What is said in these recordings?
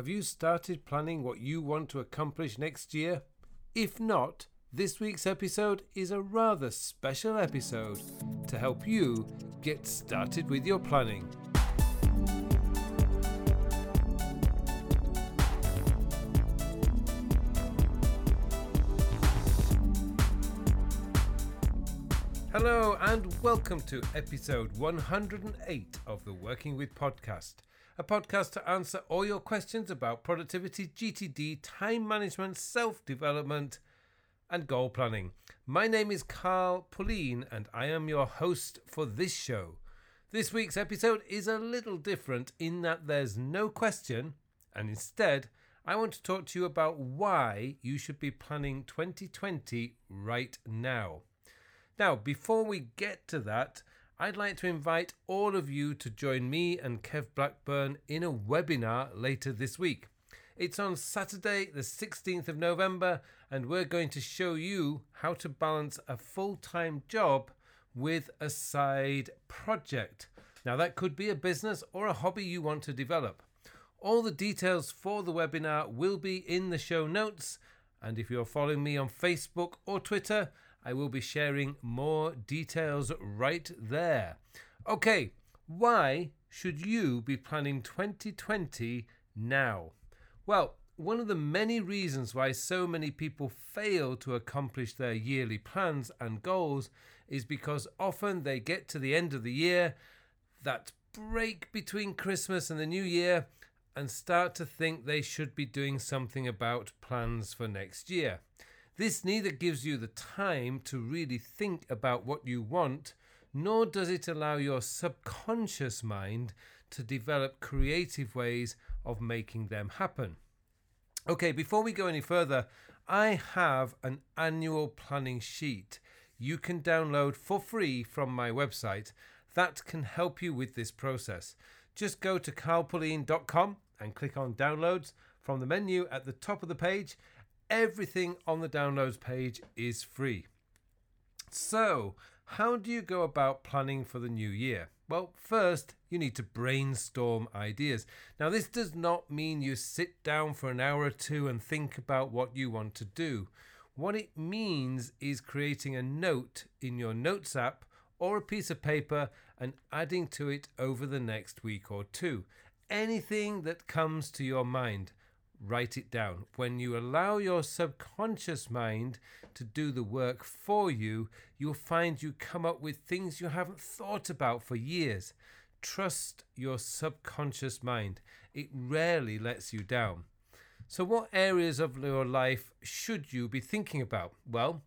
Have you started planning what you want to accomplish next year? If not, this week's episode is a rather special episode to help you get started with your planning. Hello and welcome to episode 108 of the Working With podcast, a podcast to answer all your questions about productivity, GTD, time management, self-development and goal planning. My name is Carl Pullein and I am your host for this show. This week's episode is a little different in that there's no question, and instead I want to talk to you about why you should be planning 2020 right now. Now, before we get to that, I'd like to invite all of you to join me and Kev Blackburn in a webinar later this week. It's on Saturday, the 16th of November, and we're going to show you how to balance a full-time job with a side project. Now, that could be a business or a hobby you want to develop. All the details for the webinar will be in the show notes, and if you're following me on Facebook or Twitter, I will be sharing more details right there. Okay, why should you be planning 2020 now? Well, one of the many reasons why so many people fail to accomplish their yearly plans and goals is because often they get to the end of the year, that break between Christmas and the New Year, and start to think they should be doing something about plans for next year. This neither gives you the time to really think about what you want, nor does it allow your subconscious mind to develop creative ways of making them happen. Okay, before we go any further, I have an annual planning sheet you can download for free from my website that can help you with this process. Just go to carlpullein.com and click on downloads from the menu at the top of the page. Everything on the downloads page is free. So, how do you go about planning for the new year? Well, first, you need to brainstorm ideas. Now, this does not mean you sit down for an hour or two and think about what you want to do. What it means is creating a note in your notes app or a piece of paper and adding to it over the next week or two. Anything that comes to your mind, write it down. When you allow your subconscious mind to do the work for you, you'll find you come up with things you haven't thought about for years. Trust your subconscious mind. It rarely lets you down. So what areas of your life should you be thinking about? Well,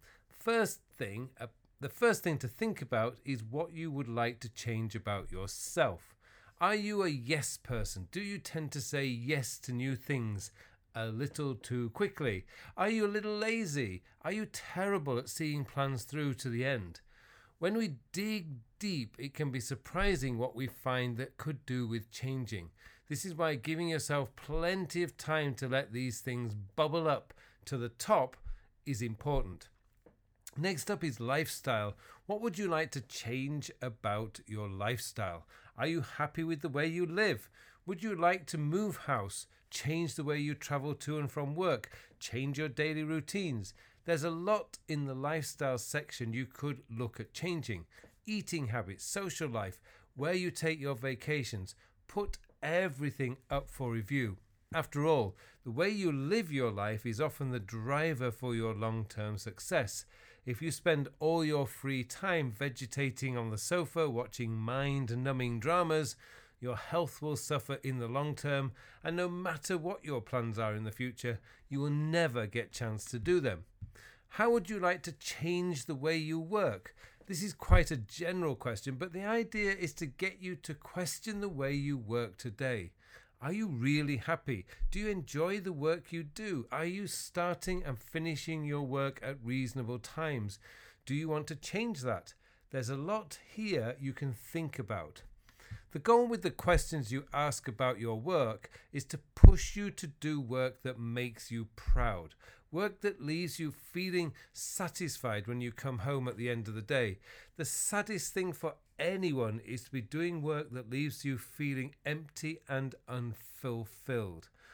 the first thing to think about is what you would like to change about yourself. Are you a yes person? Do you tend to say yes to new things a little too quickly? Are you a little lazy? Are you terrible at seeing plans through to the end? When we dig deep, it can be surprising what we find that could do with changing. This is why giving yourself plenty of time to let these things bubble up to the top is important. Next up is lifestyle. What would you like to change about your lifestyle? Are you happy with the way you live? Would you like to move house, change the way you travel to and from work, change your daily routines? There's a lot in the lifestyle section you could look at changing. Eating habits, social life, where you take your vacations. Put everything up for review. After all, the way you live your life is often the driver for your long-term success. If you spend all your free time vegetating on the sofa watching mind-numbing dramas, your health will suffer in the long term, and no matter what your plans are in the future, you will never get a chance to do them. How would you like to change the way you work? This is quite a general question, but the idea is to get you to question the way you work today. Are you really happy? Do you enjoy the work you do? Are you starting and finishing your work at reasonable times? Do you want to change that? There's a lot here you can think about. The goal with the questions you ask about your work is to push you to do work that makes you proud, work that leaves you feeling satisfied when you come home at the end of the day. The saddest thing for anyone is to be doing work that leaves you feeling empty and unfulfilled.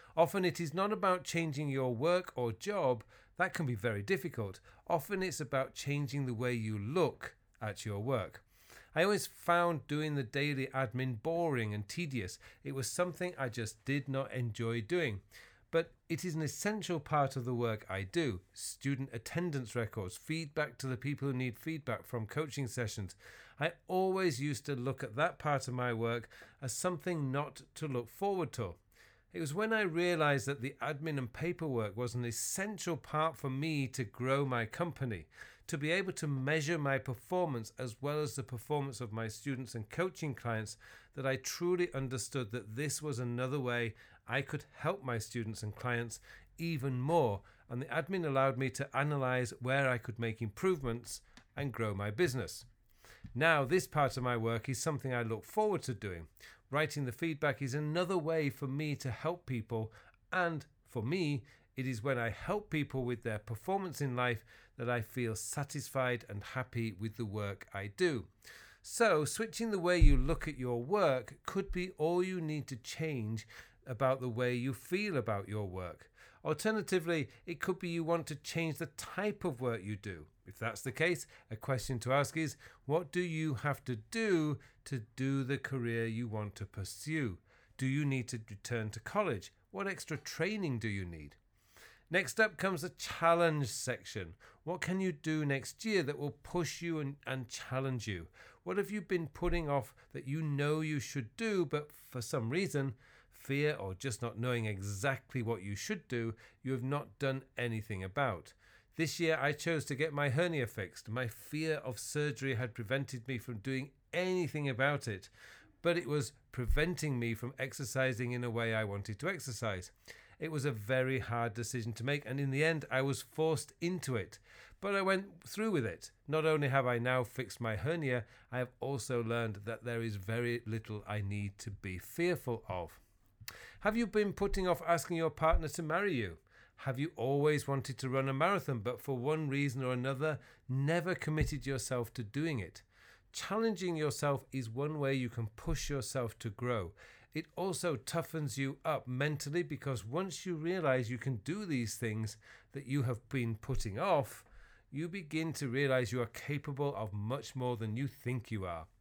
Often it is not about changing your work or job. That can be very difficult. Often it's about changing the way you look at your work. I always found doing the daily admin boring and tedious. It was something I just did not enjoy doing. But it is an essential part of the work I do. Student attendance records, feedback to the people who need feedback from coaching sessions. I always used to look at that part of my work as something not to look forward to. It was when I realized that the admin and paperwork was an essential part for me to grow my company, to be able to measure my performance as well as the performance of my students and coaching clients, that I truly understood that this was another way I could help my students and clients even more, and the admin allowed me to analyze where I could make improvements and grow my business. Now, this part of my work is something I look forward to doing. Writing the feedback is another way for me to help people, and for me, it is when I help people with their performance in life that I feel satisfied and happy with the work I do. So, switching the way you look at your work could be all you need to change about the way you feel about your work. Alternatively, it could be you want to change the type of work you do. If that's the case, a question to ask is, what do you have to do the career you want to pursue? Do you need to return to college? What extra training do you need? Next up comes the challenge section. What can you do next year that will push you and challenge you? What have you been putting off that you know you should do, but for some reason, fear or just not knowing exactly what you should do, you have not done anything about? This year I chose to get my hernia fixed. My fear of surgery had prevented me from doing anything about it, but it was preventing me from exercising in a way I wanted to exercise. It was a very hard decision to make, and in the end I was forced into it. But I went through with it. Not only have I now fixed my hernia, I have also learned that there is very little I need to be fearful of. Have you been putting off asking your partner to marry you? Have you always wanted to run a marathon, but for one reason or another, never committed yourself to doing it? Challenging yourself is one way you can push yourself to grow. It also toughens you up mentally, because once you realize you can do these things that you have been putting off, you begin to realize you are capable of much more than you think you are.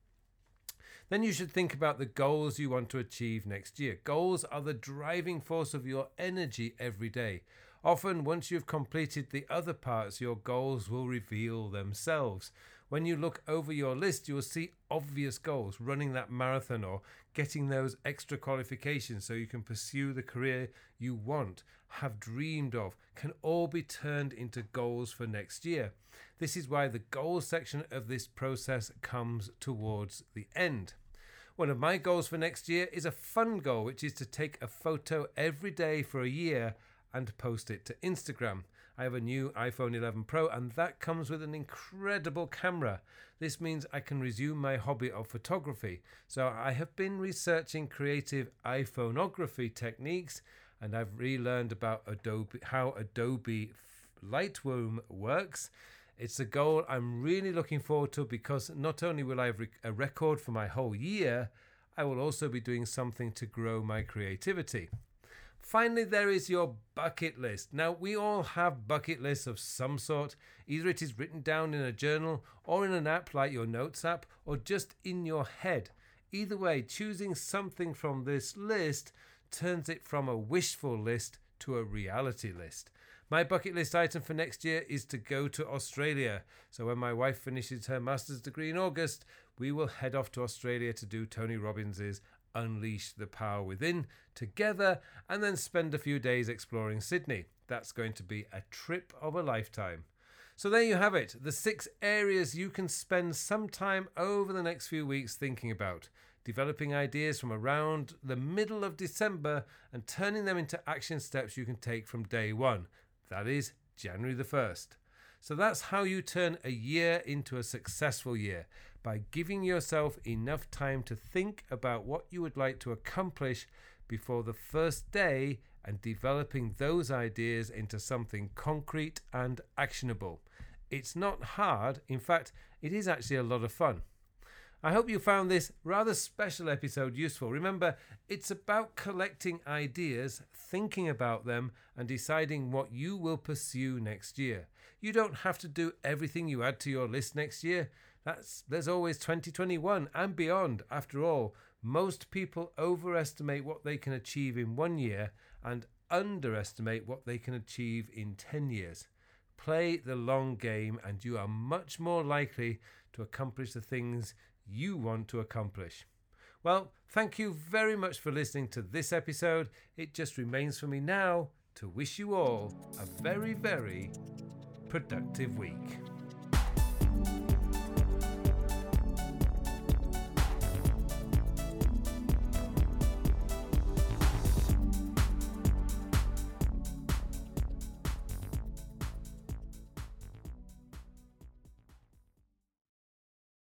Then you should think about the goals you want to achieve next year. Goals are the driving force of your energy every day. Often, once you've completed the other parts, your goals will reveal themselves. When you look over your list, you will see obvious goals. Running that marathon or getting those extra qualifications so you can pursue the career you want, have dreamed of, can all be turned into goals for next year. This is why the goals section of this process comes towards the end. One of my goals for next year is a fun goal, which is to take a photo every day for a year and post it to Instagram. I have a new iPhone 11 Pro, and that comes with an incredible camera. This means I can resume my hobby of photography. So I have been researching creative iPhoneography techniques, and I've relearned about how Adobe Lightroom works. It's a goal I'm really looking forward to, because not only will I have a record for my whole year, I will also be doing something to grow my creativity. Finally, there is your bucket list. Now, we all have bucket lists of some sort. Either it is written down in a journal or in an app like your Notes app, or just in your head. Either way, choosing something from this list turns it from a wishful list to a reality list. My bucket list item for next year is to go to Australia. So when my wife finishes her master's degree in August, we will head off to Australia to do Tony Robbins's Unleash the Power Within together, and then spend a few days exploring Sydney. That's going to be a trip of a lifetime. So there you have it, the 6 areas you can spend some time over the next few weeks thinking about, developing ideas from around the middle of December and turning them into action steps you can take from day one. That is January the 1st. So that's how you turn a year into a successful year, by giving yourself enough time to think about what you would like to accomplish before the first day and developing those ideas into something concrete and actionable. It's not hard. In fact, it is actually a lot of fun. I hope you found this rather special episode useful. Remember, it's about collecting ideas, thinking about them, and deciding what you will pursue next year. You don't have to do everything you add to your list next year. There's always 2021 and beyond. After all, most people overestimate what they can achieve in 1 year and underestimate what they can achieve in 10 years. Play the long game and you are much more likely to accomplish the things you want to accomplish. Well, thank you very much for listening to this episode. It just remains for me now to wish you all a very, very productive week.